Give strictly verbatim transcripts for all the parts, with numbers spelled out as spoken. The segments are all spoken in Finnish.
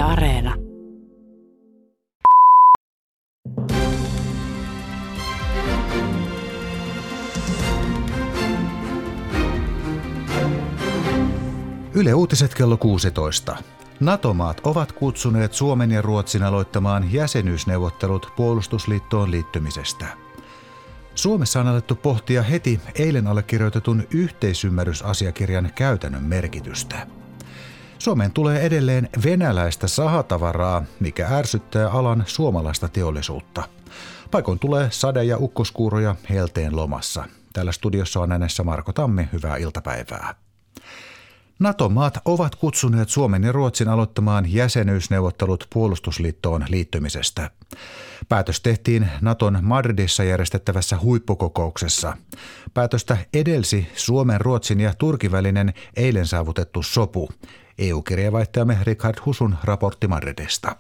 Areena. Yle Uutiset kello kuusitoista. NATO-maat ovat kutsuneet Suomen ja Ruotsin aloittamaan jäsenyysneuvottelut puolustusliittoon liittymisestä. Suomessa on alettu pohtia heti eilen allekirjoitetun yhteisymmärrysasiakirjan käytännön merkitystä. Suomeen tulee edelleen venäläistä sahatavaraa, mikä ärsyttää alan suomalaista teollisuutta. Paikoin tulee sade- ja ukkoskuuroja helteen lomassa. Täällä studiossa on äänessä Marko Tammi. Hyvää iltapäivää. NATO-maat ovat kutsuneet Suomen ja Ruotsin aloittamaan jäsenyysneuvottelut puolustusliittoon liittymisestä. Päätös tehtiin Naton Madridissa järjestettävässä huippukokouksessa. Päätöstä edelsi Suomen, Ruotsin ja Turkin välinen eilen saavutettu sopu. E U-kirjeenvaihtajamme Richard Husun raportti Madridista.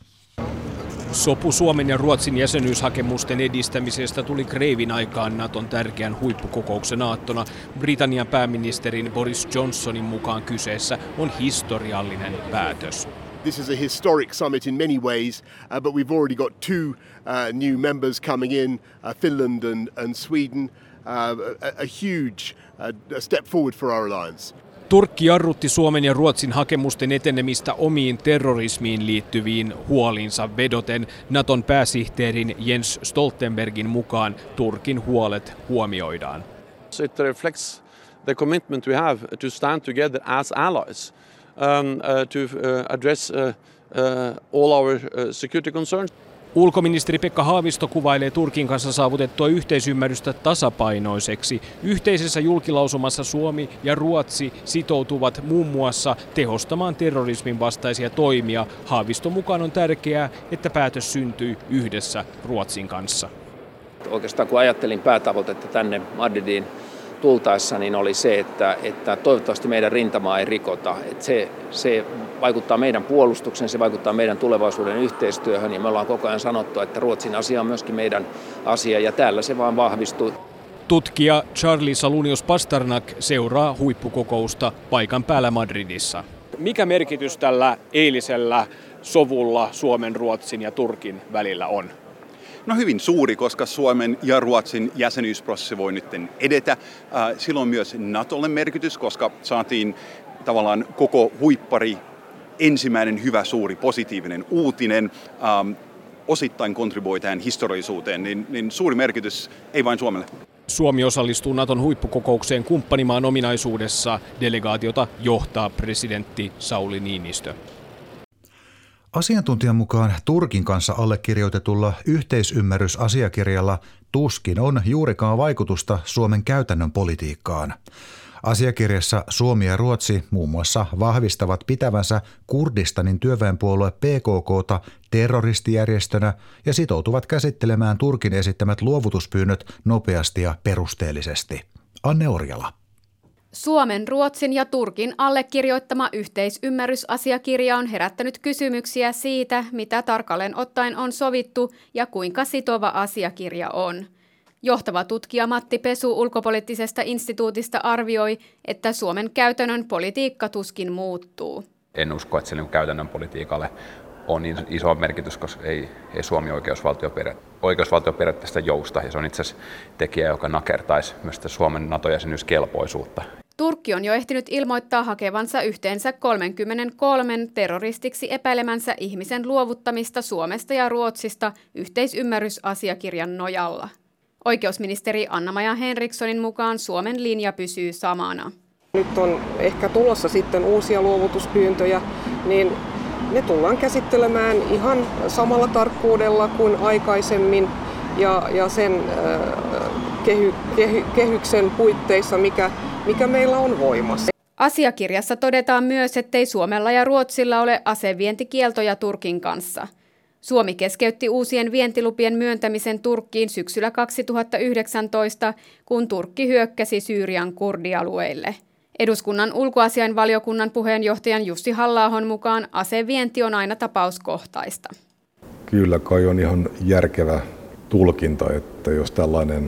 Sopu Suomen ja Ruotsin jäsenyyshakemusten edistämisestä tuli kreivin aikaan Naton tärkeän huippukokouksen aattona. Britannian pääministerin Boris Johnsonin mukaan kyseessä on historiallinen päätös. This is a historic summit in many ways, uh, but we've already got two uh, new members coming in, uh, Finland and, and Sweden, uh, a, a huge uh, step forward for our alliance. Turkki jarrutti Suomen ja Ruotsin hakemusten etenemistä omiin terrorismiin liittyviin huoliinsa vedoten. Naton pääsihteerin Jens Stoltenbergin mukaan Turkin huolet huomioidaan. It reflects the commitment we have to stand together as allies um, uh, to uh, address uh, uh, all our uh, security concerns. Ulkoministeri Pekka Haavisto kuvailee Turkin kanssa saavutettua yhteisymmärrystä tasapainoiseksi. Yhteisessä julkilausumassa Suomi ja Ruotsi sitoutuvat muun muassa tehostamaan terrorismin vastaisia toimia. Haaviston mukaan on tärkeää, että päätös syntyy yhdessä Ruotsin kanssa. Oikeastaan kun ajattelin päätavoitetta tänne Madridiin tultaessa, niin oli se, että, että toivottavasti meidän rintamaa ei rikota. Että se, se vaikuttaa meidän puolustukseen, se vaikuttaa meidän tulevaisuuden yhteistyöhön ja me ollaan koko ajan sanottu, että Ruotsin asia on myöskin meidän asia ja täällä se vaan vahvistuu. Tutkija Charlie Salunius Pasternak seuraa huippukokousta paikan päällä Madridissa. Mikä merkitys tällä eilisellä sovulla Suomen, Ruotsin ja Turkin välillä on? No hyvin suuri, koska Suomen ja Ruotsin jäsenyysprosessi voi nyt edetä. Silloin on myös NATOlle merkitys, koska saatiin tavallaan koko huippari ensimmäinen hyvä, suuri, positiivinen uutinen. Ähm, osittain kontribuoi tähän historiallisuuteen, niin, niin suuri merkitys ei vain Suomelle. Suomi osallistuu Naton huippukokoukseen kumppanimaan ominaisuudessa. Delegaatiota johtaa presidentti Sauli Niinistö. Asiantuntijan mukaan Turkin kanssa allekirjoitetulla yhteisymmärrysasiakirjalla tuskin on juurikaan vaikutusta Suomen käytännön politiikkaan. Asiakirjassa Suomi ja Ruotsi muun muassa vahvistavat pitävänsä Kurdistanin työväenpuolue P K K:ta terroristijärjestönä ja sitoutuvat käsittelemään Turkin esittämät luovutuspyynnöt nopeasti ja perusteellisesti. Anne Orjala. Suomen, Ruotsin ja Turkin allekirjoittama yhteisymmärrysasiakirja on herättänyt kysymyksiä siitä, mitä tarkalleen ottaen on sovittu ja kuinka sitova asiakirja on. Johtava tutkija Matti Pesu ulkopoliittisesta instituutista arvioi, että Suomen käytännön politiikka tuskin muuttuu. En usko, että sille käytännön politiikalle on niin iso merkitys, koska ei, ei Suomi oikeusvaltioperiaatteesta jousta, ja se on itse asiassa tekijä, joka nakertaisi myös Suomen NATO-jäsenyyskelpoisuutta. Turkki on jo ehtinyt ilmoittaa hakevansa yhteensä kolmekymmentäkolme terroristiksi epäilemänsä ihmisen luovuttamista Suomesta ja Ruotsista yhteisymmärrysasiakirjan nojalla. Oikeusministeri Anna-Maja Henrikssonin mukaan Suomen linja pysyy samana. Nyt on ehkä tulossa sitten uusia luovutuspyyntöjä, niin ne tullaan käsittelemään ihan samalla tarkkuudella kuin aikaisemmin ja, ja sen äh, kehy, kehy, kehyksen puitteissa, mikä, mikä meillä on voimassa. Asiakirjassa todetaan myös, ettei Suomella ja Ruotsilla ole asevientikieltoja Turkin kanssa. Suomi keskeytti uusien vientilupien myöntämisen Turkkiin syksyllä kaksituhattayhdeksäntoista, kun Turkki hyökkäsi Syyrian kurdialueille. Eduskunnan ulkoasiainvaliokunnan puheenjohtajan Jussi Halla-ahon mukaan asevienti on aina tapauskohtaista. Kyllä kai on ihan järkevä tulkinta, että jos tällainen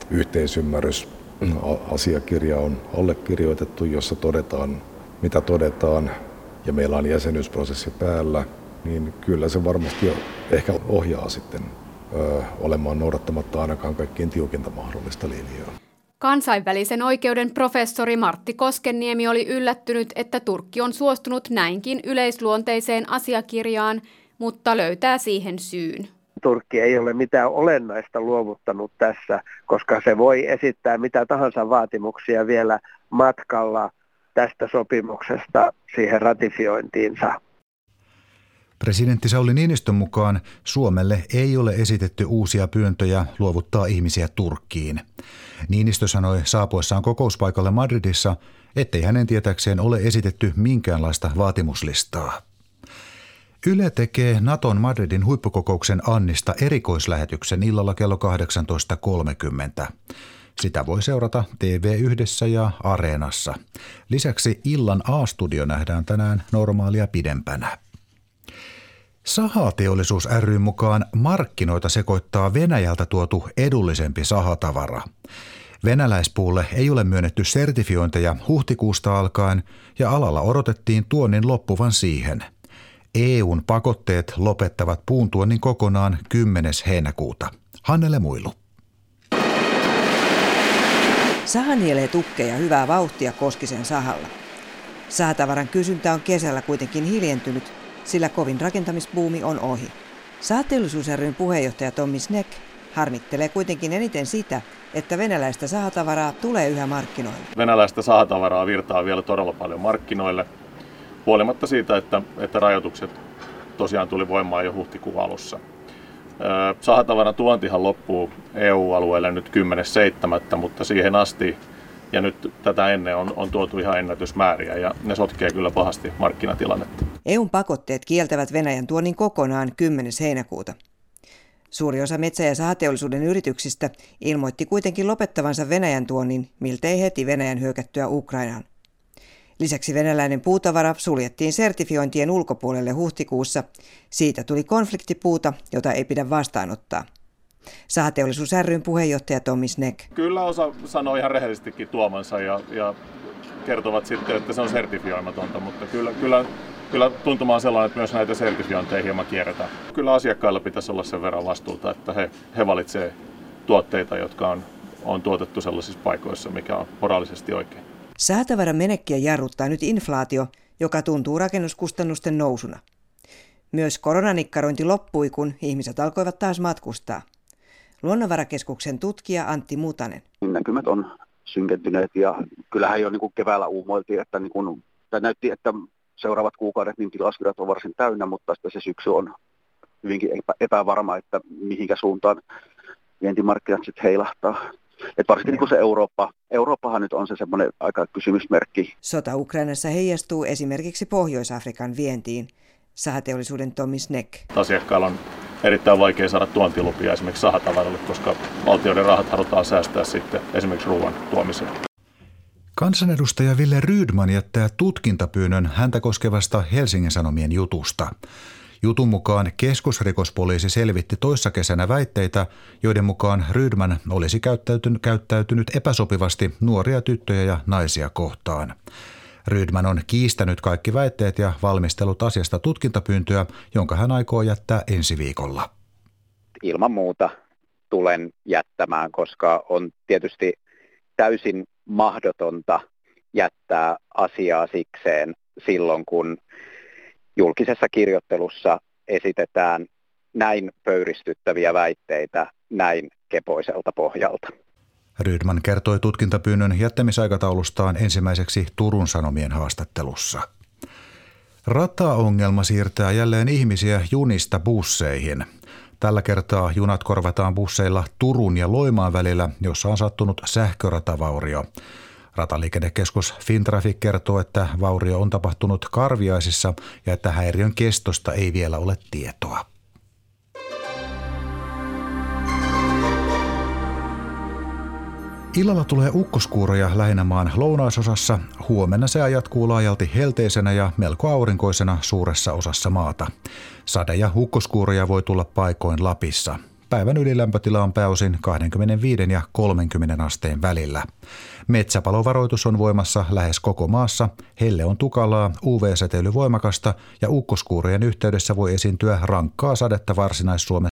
yhteisymmärrysasiakirja on allekirjoitettu, jossa todetaan, mitä todetaan, ja meillä on jäsenyysprosessi päällä, niin kyllä se varmasti ehkä ohjaa sitten ö, olemaan noudattamatta ainakaan kaikkein tiukinta mahdollista linjaa. Kansainvälisen oikeuden professori Martti Koskenniemi oli yllättynyt, että Turkki on suostunut näinkin yleisluonteiseen asiakirjaan, mutta löytää siihen syyn. Turkki ei ole mitään olennaista luovuttanut tässä, koska se voi esittää mitä tahansa vaatimuksia vielä matkalla tästä sopimuksesta siihen ratifiointiinsa. Presidentti Sauli Niinistön mukaan Suomelle ei ole esitetty uusia pyyntöjä luovuttaa ihmisiä Turkkiin. Niinistö sanoi saapuessaan kokouspaikalle Madridissa, ettei hänen tietääkseen ole esitetty minkäänlaista vaatimuslistaa. Yle tekee Naton Madridin huippukokouksen Annista erikoislähetyksen illalla kello kahdeksantoista kolmekymmentä. Sitä voi seurata T V yhdessä ja Areenassa. Lisäksi illan A-studio nähdään tänään normaalia pidempänä. Sahateollisuus ry:n mukaan markkinoita sekoittaa Venäjältä tuotu edullisempi sahatavara. Venäläispuulle ei ole myönnetty sertifiointeja huhtikuusta alkaen ja alalla odotettiin tuonnin loppuvan siihen. E U:n pakotteet lopettavat puun tuonnin kokonaan kymmenes heinäkuuta. Hannele Muilu. Saha nielee tukkeja hyvää vauhtia Koskisen sahalla. Sahatavaran kysyntä on kesällä kuitenkin hiljentynyt, sillä kovin rakentamisbuumi on ohi. Sahateollisuus ry:n puheenjohtaja Tommi Snek harmittelee kuitenkin eniten sitä, että venäläistä sahatavaraa tulee yhä markkinoille. Venäläistä sahatavaraa virtaa vielä todella paljon markkinoille, huolimatta siitä, että, että rajoitukset tosiaan tuli voimaan jo huhtikuun alussa. Sahatavaran tuontihan loppuu E U-alueelle nyt kymmenes seitsemättä, mutta siihen asti ja nyt tätä ennen on, on tuotu ihan ennätysmääriä ja ne sotkee kyllä pahasti markkinatilannetta. E U:n pakotteet kieltävät Venäjän tuonnin kokonaan kymmenes heinäkuuta. Suuri osa metsä- ja sahateollisuuden yrityksistä ilmoitti kuitenkin lopettavansa Venäjän tuonnin miltei heti Venäjän hyökättyä Ukrainaan. Lisäksi venäläinen puutavara suljettiin sertifiointien ulkopuolelle huhtikuussa. Siitä tuli konfliktipuuta, jota ei pidä vastaanottaa. Sahateollisuus ry:n puheenjohtaja Tommi Snek. Kyllä osa sanoo ihan rehellisestikin tuomansa ja, ja kertovat sitten, että se on sertifioimatonta, mutta kyllä, kyllä, kyllä tuntuma on sellainen, että myös näitä sertifiointeja hieman kierretään. Kyllä asiakkailla pitäisi olla sen verran vastuuta, että he, he valitsevat tuotteita, jotka on, on tuotettu sellaisissa paikoissa, mikä on moraalisesti oikein. Sahatavaran menekkiä jarruttaa nyt inflaatio, joka tuntuu rakennuskustannusten nousuna. Myös koronanikkarointi loppui, kun ihmiset alkoivat taas matkustaa. Luonnonvarakeskuksen tutkija Antti Mutanen. Näkymät on synkentyneet ja kyllähän jo niin kuin keväällä uumoiltiin, että niin kuin, tai näytti, että seuraavat kuukaudet niin tilaskirjat on varsin täynnä, mutta se syksy on hyvinkin epä, epävarma, että mihinkä suuntaan vientimarkkinat sitten heilahtaa. Että varsinkin niin kuin se Eurooppa. Eurooppahan nyt on se semmoinen aika kysymysmerkki. Sota Ukrainassa heijastuu esimerkiksi Pohjois-Afrikan vientiin. Sahateollisuuden Tommi Snek. Asiakkailla on erittäin vaikea saada tuontilupia esimerkiksi sahatavaralle, koska valtioiden rahat halutaan säästää sitten esimerkiksi ruoan tuomiseen. Kansanedustaja Wille Rydman jättää tutkintapyynnön häntä koskevasta Helsingin Sanomien jutusta. Jutun mukaan keskusrikospoliisi selvitti toissa kesänä väitteitä, joiden mukaan Rydman olisi käyttäytynyt, käyttäytynyt epäsopivasti nuoria tyttöjä ja naisia kohtaan. Rydman on kiistänyt kaikki väitteet ja valmistellut asiasta tutkintapyyntöä, jonka hän aikoo jättää ensi viikolla. Ilman muuta tulen jättämään, koska on tietysti täysin mahdotonta jättää asiaa sikseen silloin, kun julkisessa kirjoittelussa esitetään näin pöyristyttäviä väitteitä näin kepoiselta pohjalta. Rydman kertoi tutkintapyynnön jättämisaikataulustaan ensimmäiseksi Turun Sanomien haastattelussa. Rataongelma siirtää jälleen ihmisiä junista busseihin. Tällä kertaa junat korvataan busseilla Turun ja Loimaan välillä, jossa on sattunut sähköratavaurio. Rataliikennekeskus Fintraffic kertoo, että vaurio on tapahtunut Karviaisissa ja että häiriön kestosta ei vielä ole tietoa. Illalla tulee ukkoskuuroja lähinnä maan lounaisosassa. Huomenna sää jatkuu laajalti helteisenä ja melko aurinkoisena suuressa osassa maata. Sade- ja ukkoskuuroja voi tulla paikoin Lapissa. Päivän ylilämpötila on pääosin kaksikymmentäviisi ja kolmekymmentä asteen välillä. Metsäpalovaroitus on voimassa lähes koko maassa, helle on tukalaa, U V-säteily voimakasta ja ukkoskuurojen yhteydessä voi esiintyä rankkaa sadetta Varsinais-Suomessa